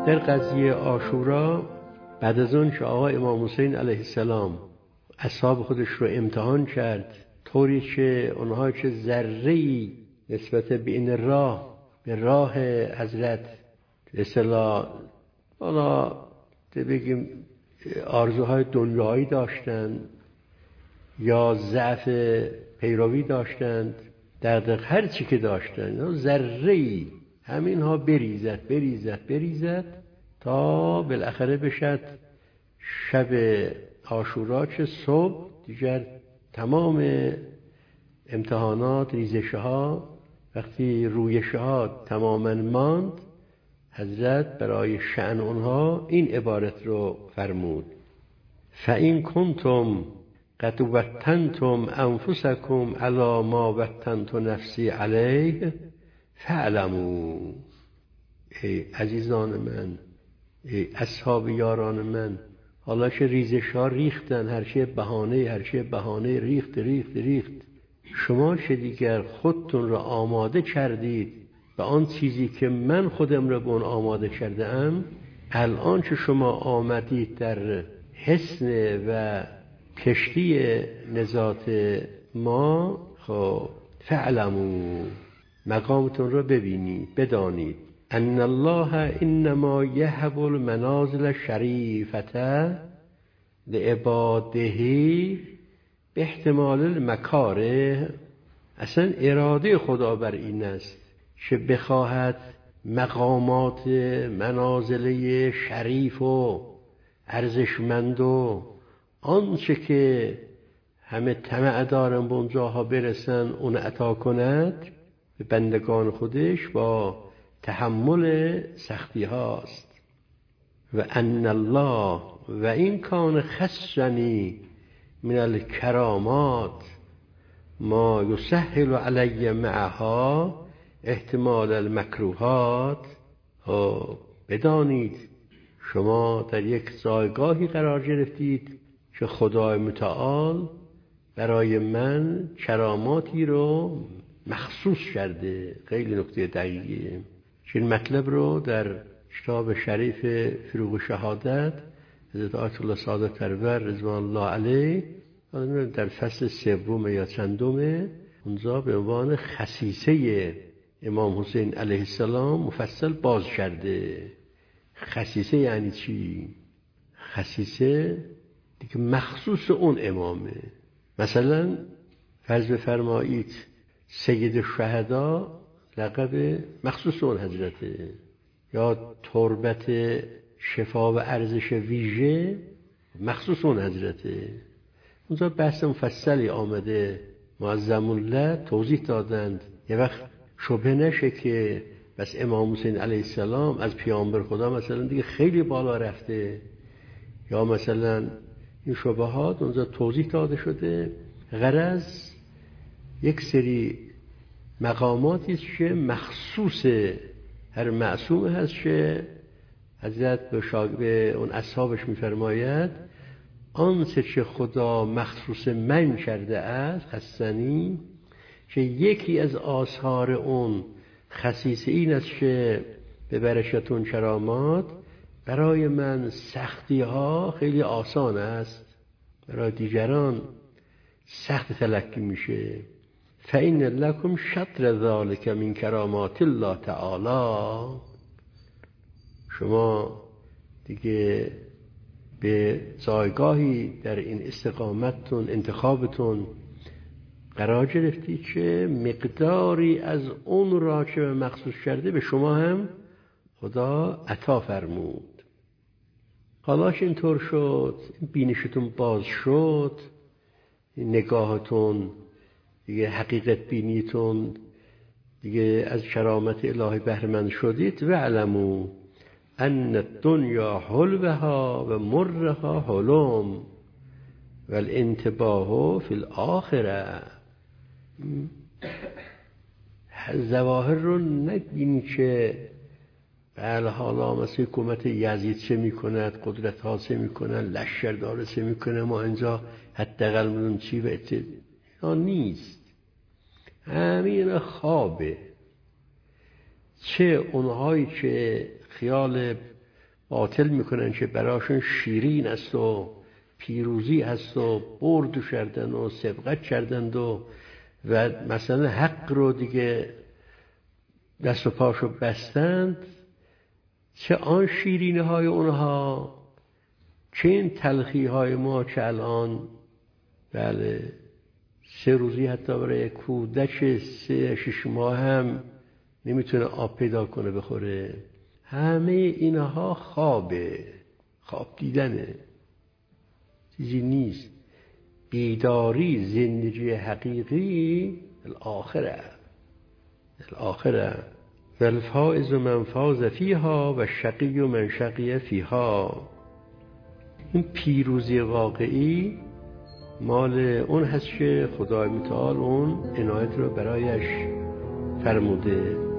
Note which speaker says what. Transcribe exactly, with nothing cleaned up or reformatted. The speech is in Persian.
Speaker 1: در قضیه عاشورا بعد از اون که آقا امام حسین علیه السلام اصحاب خودش رو امتحان کرد طوری که اونها چه ذره‌ای نسبت به این راه به راه حضرت به اصطلاح حالا بگیم آرزوهای دنیایی داشتند یا ضعف پیروی داشتند دغدغه هر چی که داشتند ذره‌ای همینها بریزد بریزد بریزد تا بالاخره بشد شب عاشورا چه صبح دیگر تمام امتحانات ریزش‌ها وقتی رویش‌ها تماما ماند حضرت برای شأن اونها این عبارت رو فرمود فَإِن كُنتُمْ قد وطنتم انفسکم علی ما وطنت نفسی علیه فاعلموا. ای عزیزان من، ای اصحاب یاران من، حالا که ریزش ها ریختن، هر چه بهانه هر چه بهانه ریخت ریخت ریخت شما چه دیگر خودتون را آماده کردید به آن چیزی که من خودم را به اون آماده کرده ام. الان که شما آمدید در حصن و کشتی نجات ما، خب فعلمو، مقامتون رو ببینید، بدانید ان الله انما یهب المنازل الشریفه لعباده به احتمال المکاره. اصلا اراده خدا بر این است که بخواهد مقامات منازله شریف و ارزشمند و آنچه که همه طمع دارن به اونجاها برسن اون عطا کند به بندگان خودش با تحمل سختی هاست. و ان الله و این کان خصنی من الکرامات ما یسهل علی معها احتمال المکروهات. بدانید شما در یک جایگاهی قرار گرفتید که خدای متعال برای من کراماتی رو مخصوص کرده. خیلی نکته دقیقیه. این مطلب رو در کتاب شریف فروغ شهادت حضرت آیت الله صادق طرور رضوان الله علیه در فصل سوم یا چندم اونجا به عنوان خصیصه امام حسین علیه السلام مفصل باز کرده. خصیصه یعنی چی؟ خصیصه دیگه مخصوص اون امامه. مثلا فرض بفرمایید سید الشهدا لقب مخصوص اون حضرته، یا تربت شفا و ارزش ویژه مخصوص اون حضرته. اونجا بحث مفصلی آمده، معظم الله توضیح دادند. یه وقت شبه نشه که بس امام حسین علیه السلام از پیامبر خدا مثلا دیگه خیلی بالا رفته، یا مثلا این شبهات اونجا توضیح داده شده. غرض یک سری مقاماتی که مخصوص هر معصوم هست که حضرت به, شاگ... به اون اصحابش میفرماید آنچه که خدا مخصوص من کرده است خصنی، که یکی از آثار اون خصیصه این است که به برکتون کرامات برای من سختی ها خیلی آسان است، برای دیگران سخت تلقی میشه. فإن لکم شطر ذلک من کرامات الله تعالی. شما دیگه به جایگاهی در این استقامتتون انتخابتون قرار گرفتی که مقداری از اون را که مخصوص کرده به شما هم خدا عطا فرمود. حالا که اینطور شد، بینشتون باز شد، نگاهتون دیگه حقیقت بینیتون دیگه از کرامت الهی بهره‌مند شدید. و علمو ان الدنیا حلوها و مرها حلم و الانتباه فی الاخره. ظواهر رو نگین که بله حالا مثل حکومت یزید چه میکند، قدرت ها چه میکنن، لشکر داره چه میکنه، ما اینجا حداقل میدون چی و اینا نیست. همین خوابه. چه اونهایی که خیال باطل میکنن که براشون شیرین است و پیروزی هست و برد کردن و سبقت کردند و و مثلا حق رو دیگه دست و پاشو بستند، چه آن شیرینی های اونها چه این تلخی های ما که الان بله سه روزی حتی برای کودک سه شش ماه هم نمیتونه آب پیدا کنه بخوره. همه اینها خوابه، خواب دیدنه، چیزی نیست. بیداری زندگی حقیقی الاخره الاخره والفائز من فاز فیها و الشقی من شقی فیها. این پیروزی واقعی مال اون هست که خدای متعال اون عنایت رو برایش فرموده.